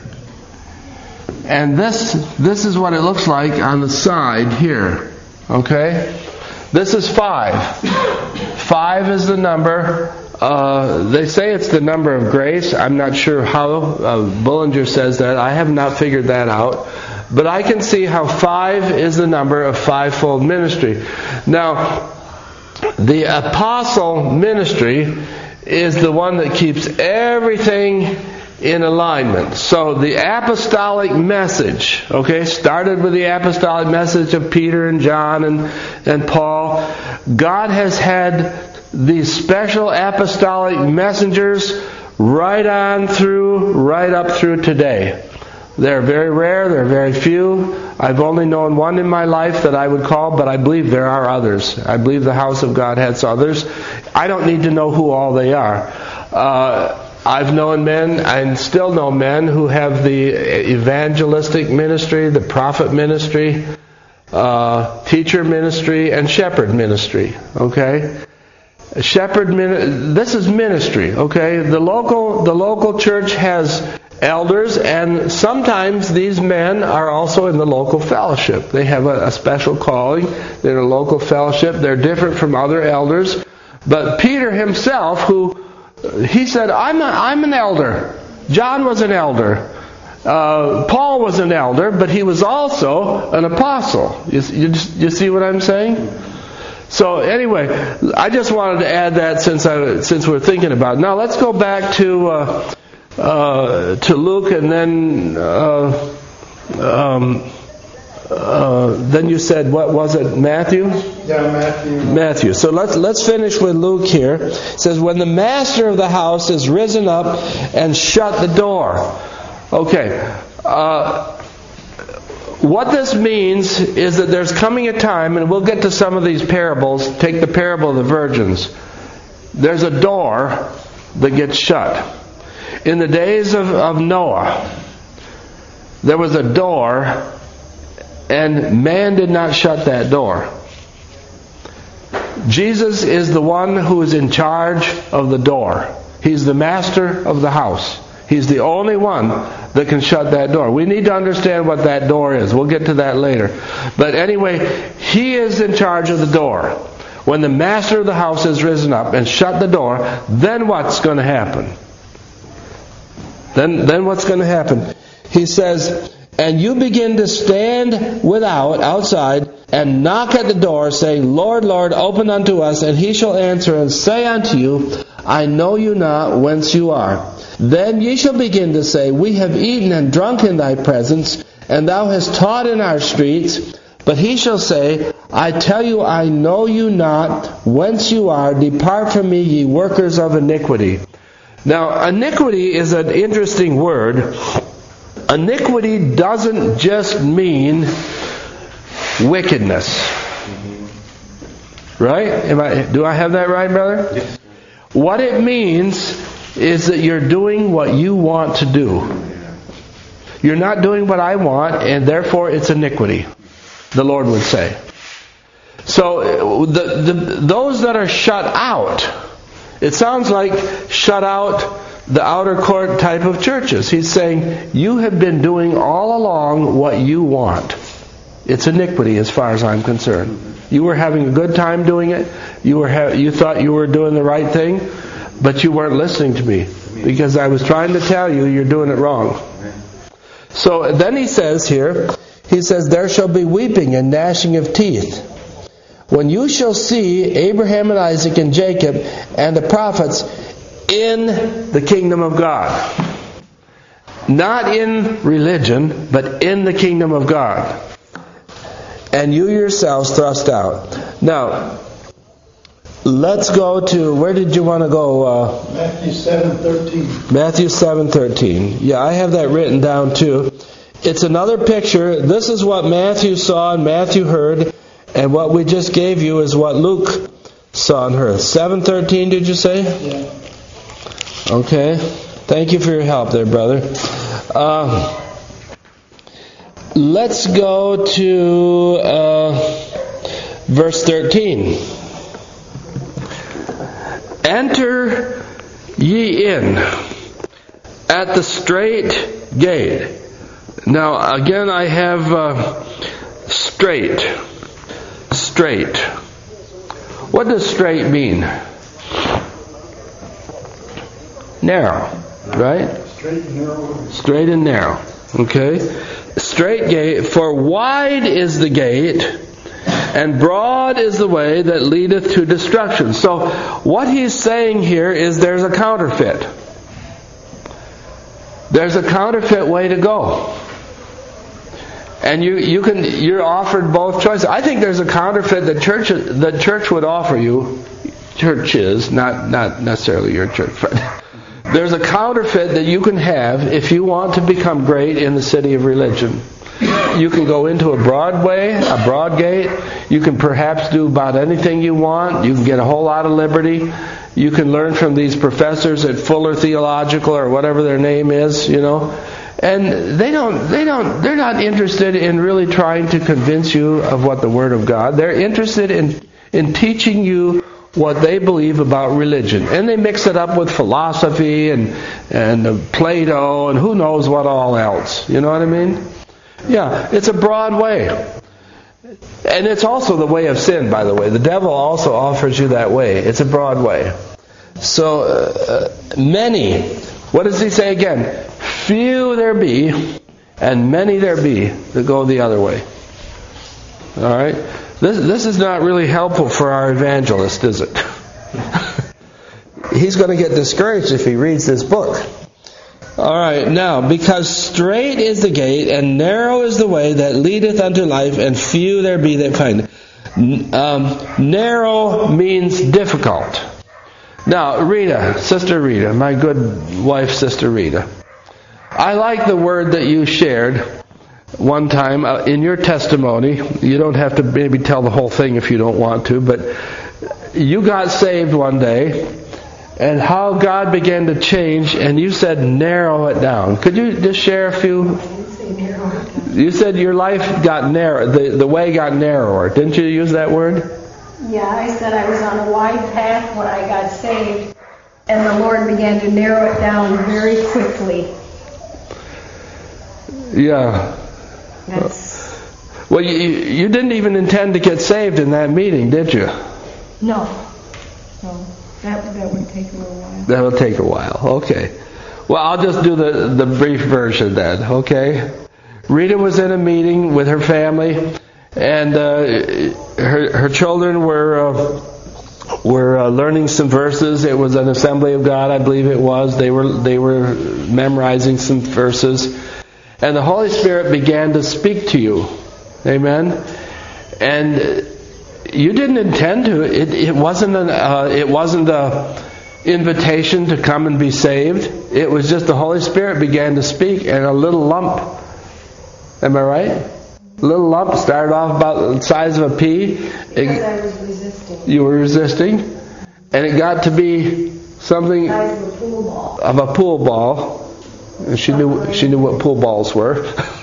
Speaker 1: And this is what it looks like on the side here. Okay? This is 5. 5 is the number. They say it's the number of grace. I'm not sure how. Bullinger says that. I have not figured that out. But I can see how 5 is the number of fivefold ministry. Now, the apostle ministry is the one that keeps everything in alignment. So the apostolic message, okay, started with the apostolic message of Peter and John and Paul. God has had these special apostolic messengers right up through today. They're very rare, they're very few. I've only known one in my life that I would call, but I believe there are others. I believe the house of God has others. I don't need to know who all they are. I've known men, and still know men, who have the evangelistic ministry, the prophet ministry, teacher ministry, and shepherd ministry. Okay? This is ministry. Okay? The local church has elders, and sometimes these men are also in the local fellowship. They have a special calling. They're in a local fellowship. They're different from other elders. But Peter himself, he said, I'm an elder. John was an elder. Paul was an elder, but he was also an apostle. You see what I'm saying? So anyway, I just wanted to add that since we're thinking about it. Now let's go back to Luke, and then you said, what was it, Matthew?
Speaker 4: Yeah,
Speaker 1: Matthew. So let's finish with Luke here. It says, when the master of the house is risen up and shut the door. Okay. What this means is that there's coming a time, and we'll get to some of these parables. Take the parable of the virgins. There's a door that gets shut. In the days of Noah, there was a door, and man did not shut that door. Jesus is the one who is in charge of the door. He's the master of the house. He's the only one that can shut that door. We need to understand what that door is. We'll get to that later. But anyway, He is in charge of the door. when the master of the house has risen up and shut the door, then what's going to happen? Then what's going to happen? He says, and you begin to stand outside, and knock at the door, saying, Lord, Lord, open unto us. And he shall answer and say unto you, I know you not whence you are. Then ye shall begin to say, we have eaten and drunk in thy presence, and thou hast taught in our streets. But he shall say, I tell you, I know you not whence you are. Depart from me, ye workers of iniquity. Now, iniquity is an interesting word. Iniquity doesn't just mean wickedness. Right? Do I have that right, brother?
Speaker 3: Yes.
Speaker 1: What it means is that you're doing what you want to do. You're not doing what I want, and therefore it's iniquity, the Lord would say. So those that are shut out, it sounds like shut out the outer court type of churches. He's saying, you have been doing all along what you want. It's iniquity as far as I'm concerned. You were having a good time doing it. You thought you were doing the right thing, but you weren't listening to me because I was trying to tell you you're doing it wrong. So then he says here, there shall be weeping and gnashing of teeth when you shall see Abraham and Isaac and Jacob and the prophets in the kingdom of God. Not in religion, but in the kingdom of God. And you yourselves thrust out. Now, let's go to, where did you want to go?
Speaker 4: Matthew 7:13.
Speaker 1: Matthew 7:13. Yeah, I have that written down too. It's another picture. This is what Matthew saw and Matthew heard, and what we just gave you is what Luke saw and heard. 7:13, did you say?
Speaker 4: Yeah.
Speaker 1: Okay. Thank you for your help there, brother. Let's go to verse 13. Enter ye in at the strait gate. Now, again, I have straight. Straight. What does straight mean? Narrow, right?
Speaker 4: Straight and narrow.
Speaker 1: Straight and narrow. Okay? Straight gate, for wide is the gate, and broad is the way that leadeth to destruction. So, what he's saying here is there's a counterfeit. There's a counterfeit way to go. And you're offered both choices. I think there's a counterfeit that church would offer you. Churches, not necessarily your church, but there's a counterfeit that you can have if you want to become great in the city of religion. You can go into a broad gate. You can perhaps do about anything you want. You can get a whole lot of liberty. You can learn from these professors at Fuller Theological or whatever their name is, And they're not interested in really trying to convince you of what the Word of God. They're interested in teaching you what they believe about religion. And they mix it up with philosophy and Plato and who knows what all else. You know what I mean? Yeah, it's a broad way. And it's also the way of sin, by the way. The devil also offers you that way. It's a broad way. So, many, what does he say again? Few there be, and many there be that go the other way. All right? This is not really helpful for our evangelist, is it? He's going to get discouraged if he reads this book. All right, now, because strait is the gate, and narrow is the way that leadeth unto life, and few there be that find it. Narrow means difficult. Now, Rita, Sister Rita, my good wife, Sister Rita, I like the word that you shared one time in your testimony. You don't have to maybe tell the whole thing if you don't want to, but you got saved one day, and how God began to change, and you said narrow it down. Could you just share a few? You said your life got narrow, the way got narrower. Didn't you use that word?
Speaker 2: Yeah, I said I was on a wide path when I got saved, and the Lord began to narrow it down very quickly.
Speaker 1: Yeah.
Speaker 2: That's...
Speaker 1: Well, you didn't even intend to get saved in that meeting, did you?
Speaker 2: No. That would take a little while.
Speaker 1: That'll take a while. Okay. Well, I'll just do the brief version then. Okay. Rita was in a meeting with her family, and her children were learning some verses. It was an Assembly of God, I believe it was. They were memorizing some verses, and the Holy Spirit began to speak to you. Amen. And you didn't intend to. It wasn't a invitation to come and be saved. It was just the Holy Spirit began to speak, and a little lump. Am I right? A little lump started off about the size of a pea.
Speaker 2: Because I was resisting.
Speaker 1: You were resisting, and it got to be something
Speaker 2: I was a pool ball.
Speaker 1: of a pool ball. And she knew what pool balls were.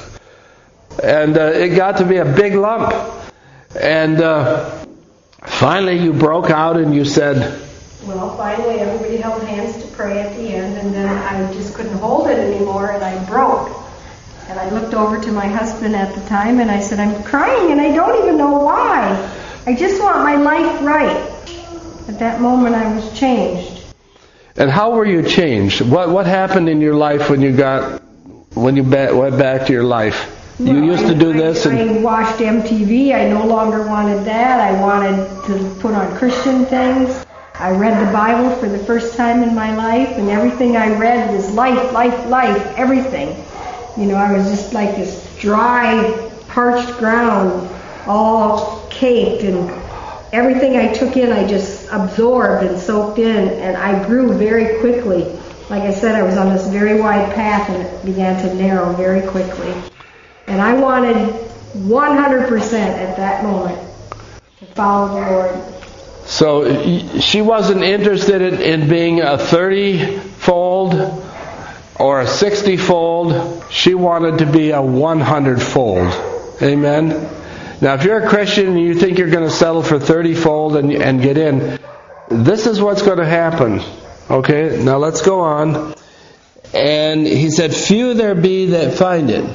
Speaker 1: And it got to be a big lump. And finally you broke out and you said...
Speaker 2: Well, finally everybody held hands to pray at the end, and then I just couldn't hold it anymore, and I broke. And I looked over to my husband at the time, and I said, I'm crying, and I don't even know why. I just want my life right. At that moment I was changed.
Speaker 1: And how were you changed? What happened in your life when you went back to your life? You used to do this, and
Speaker 2: I watched MTV. I no longer wanted that. I wanted to put on Christian things. I read the Bible for the first time in my life, and everything I read was life, everything. You know, I was just like this dry, parched ground, all caked, and everything I took in I just absorbed and soaked in, and I grew very quickly. Like I said, I was on this very wide path, and it began to narrow very quickly. And I wanted 100% at that moment to follow the Lord.
Speaker 1: So she wasn't interested in being a 30-fold or a 60-fold. She wanted to be a 100-fold. Amen? Now, if you're a Christian and you think you're going to settle for 30-fold and get in, this is what's going to happen. Okay? Now let's go on. And he said, few there be that find it.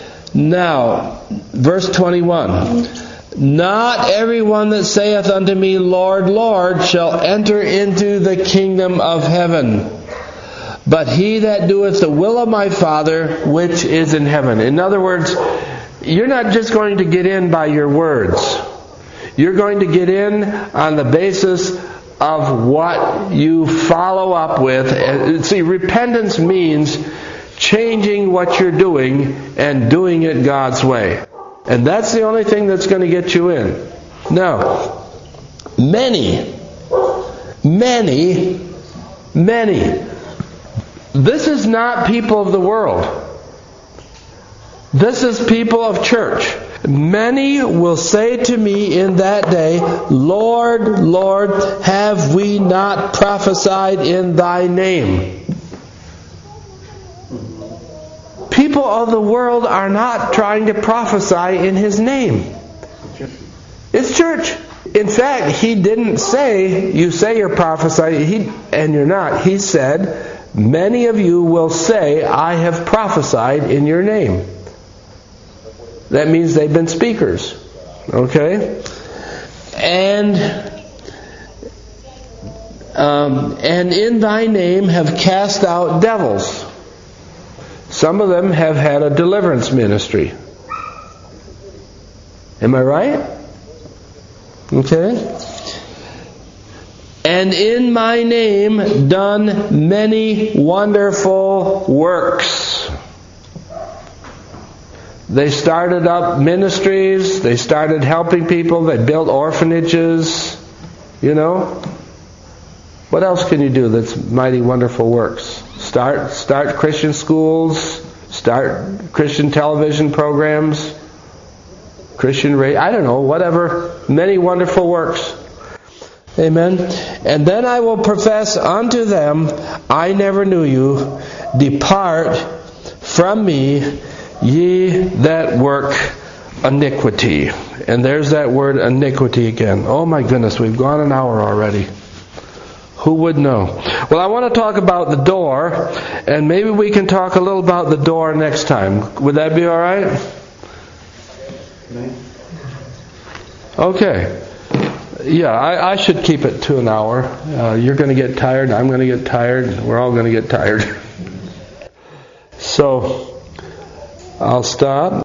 Speaker 1: Now, verse 21. Not everyone that saith unto me, Lord, Lord, shall enter into the kingdom of heaven, but he that doeth the will of my Father which is in heaven. In other words, you're not just going to get in by your words. You're going to get in on the basis of what you follow up with. See, repentance means changing what you're doing and doing it God's way. And that's the only thing that's going to get you in. Now, many. This is not people of the world. This is people of church. Many will say to me in that day, Lord, Lord, have we not prophesied in thy name? People of the world are not trying to prophesy in His name. It's church. In fact, He didn't say, you say you're prophesying, and you're not. He said, many of you will say, I have prophesied in your name. That means they've been speakers. Okay? And in thy name have cast out devils. Some of them have had a deliverance ministry. Am I right? Okay. And in my name done many wonderful works. They started up ministries. They started helping people. They built orphanages. You know. What else can you do that's mighty wonderful works? Start Christian schools. Start Christian television programs. Christian radio. I don't know. Whatever. Many wonderful works. Amen. And then I will profess unto them, I never knew you. Depart from me, ye that work iniquity. And there's that word iniquity again. Oh my goodness, we've gone an hour already. Who would know? Well, I want to talk about the door, and maybe we can talk a little about the door next time. Would that be all right? Okay. Yeah, I should keep it to an hour. You're going to get tired, I'm going to get tired, we're all going to get tired. So, I'll stop.